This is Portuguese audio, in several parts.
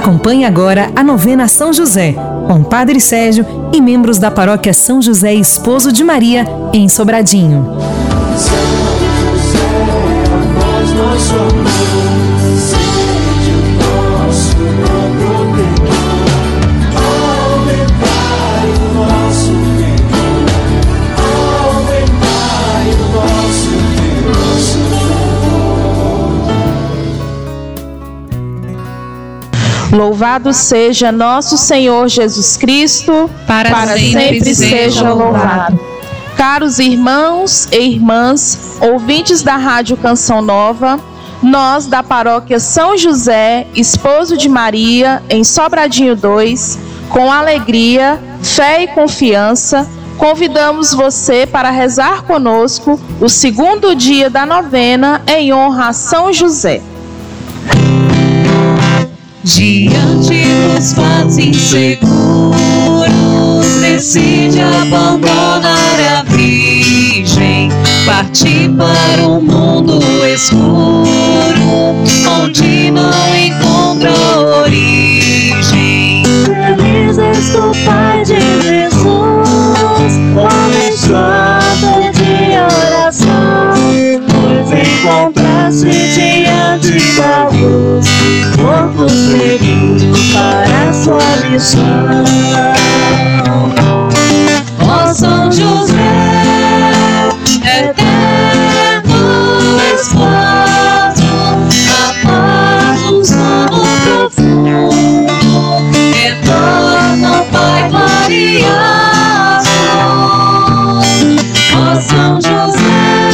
Acompanhe agora a novena São José, com Padre Sérgio e membros da Paróquia São José Esposo de Maria, em Sobradinho. Louvado seja nosso Senhor Jesus Cristo, para sempre seja louvado. Caros irmãos e irmãs, ouvintes da Rádio Canção Nova, nós da Paróquia São José, Esposo de Maria, em Sobradinho 2, com alegria, fé e confiança, convidamos você para rezar conosco o segundo dia da novena em honra a São José. Diante dos fatos inseguros, decide abandonar a Virgem, partir para um mundo escuro, onde não encontra origem. Feliz és tu, Pai de Jesus, homem santo de oração, pois encontraste diante da luz corpo ferido para a sua missão. Ó São José, eterno esposo, a paz do sono profundo, retorna, Pai glorioso. Ó São José,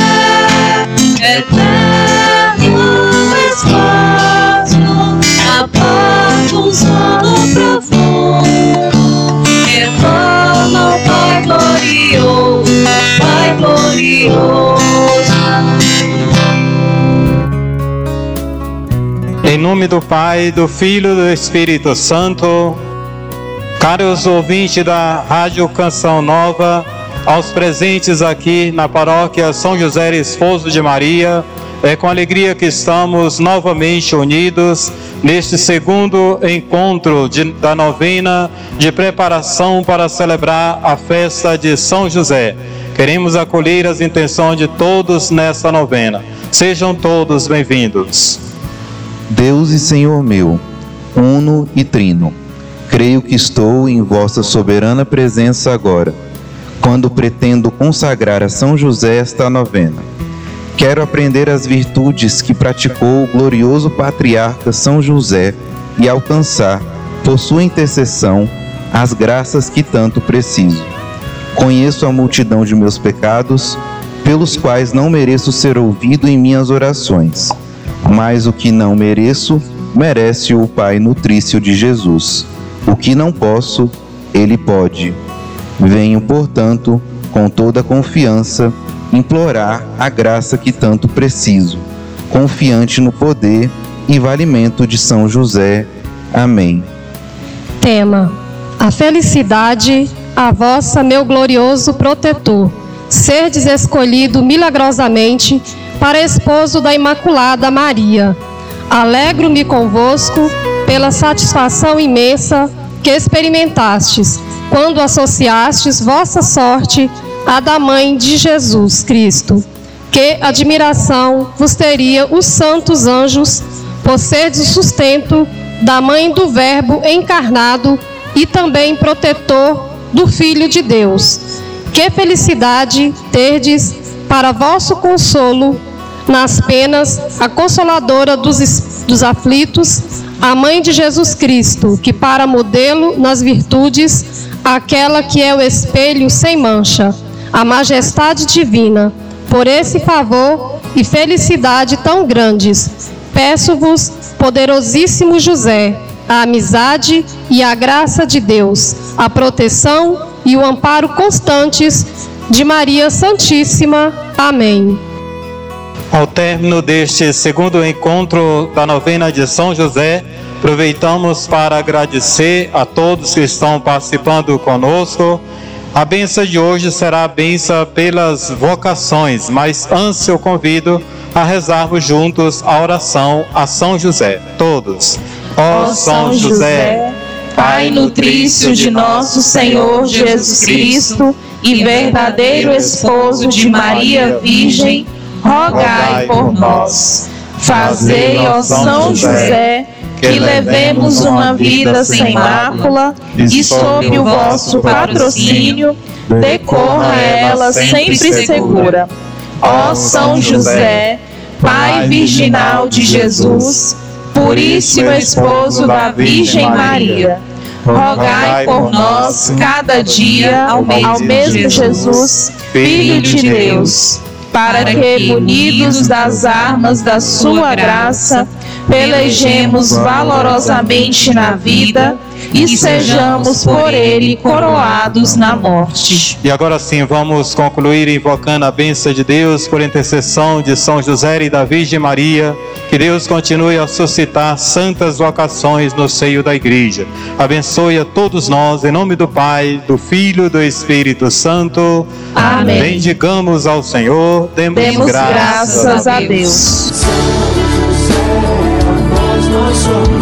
eterno esposo, a paz do sono profundo, retorna, Pai glorioso, Pai glorioso. Em nome do Pai, do Filho e do Espírito Santo, caros ouvintes da Rádio Canção Nova, aos presentes aqui na Paróquia São José Esposo de Maria, é com alegria que estamos novamente unidos neste segundo encontro da novena de preparação para celebrar a festa de São José. Queremos acolher as intenções de todos nesta novena. Sejam todos bem-vindos. Deus e Senhor meu, uno e trino, creio que estou em vossa soberana presença agora, quando pretendo consagrar a São José esta novena. Quero aprender as virtudes que praticou o glorioso patriarca São José e alcançar, por sua intercessão, as graças que tanto preciso. Conheço a multidão de meus pecados, pelos quais não mereço ser ouvido em minhas orações. Mas o que não mereço, merece o Pai nutrício de Jesus. O que não posso, Ele pode. Venho, portanto, com toda confiança, implorar a graça que tanto preciso, confiante no poder e valimento de São José. Amém. Tema: a felicidade, a vossa, meu glorioso protetor, serdes escolhido milagrosamente para esposo da Imaculada Maria. Alegro-me convosco pela satisfação imensa que experimentastes, quando associastes vossa sorte à da Mãe de Jesus Cristo. Que admiração vos teria os santos anjos, por serdes o sustento da Mãe do Verbo encarnado e também protetor do Filho de Deus. Que felicidade terdes para vosso consolo nas penas, a consoladora dos aflitos, a Mãe de Jesus Cristo, que para modelo nas virtudes, aquela que é o espelho sem mancha, a majestade divina. Por esse favor e felicidade tão grandes, peço-vos, poderosíssimo José, a amizade e a graça de Deus, a proteção e o amparo constantes de Maria Santíssima. Amém. Ao término deste segundo encontro da novena de São José, aproveitamos para agradecer a todos que estão participando conosco. A bênção de hoje será a bênção pelas vocações, mas antes eu convido a rezarmos juntos a oração a São José. Todos. Ó São José, Pai nutrício de nosso Senhor Jesus Cristo e verdadeiro esposo de Maria Virgem, rogai por nós. Fazei, ó São José, que levemos uma vida sem mácula e sob o vosso patrocínio decorra ela sempre segura. Ó São José, Pai virginal de Jesus, puríssimo esposo da Virgem Maria, rogai por nós cada dia ao mesmo Jesus, Filho de Deus, para que, munidos das armas da sua graça, pelejemos valorosamente na vida e sejamos por ele coroados na morte. E agora sim, vamos concluir invocando a bênção de Deus por intercessão de São José e da Virgem Maria. Que Deus continue a suscitar santas vocações no seio da Igreja. Abençoe a todos nós, em nome do Pai, do Filho e do Espírito Santo. Amém. Bendigamos ao Senhor, demos graças a Deus. São José, a nós nosso amor.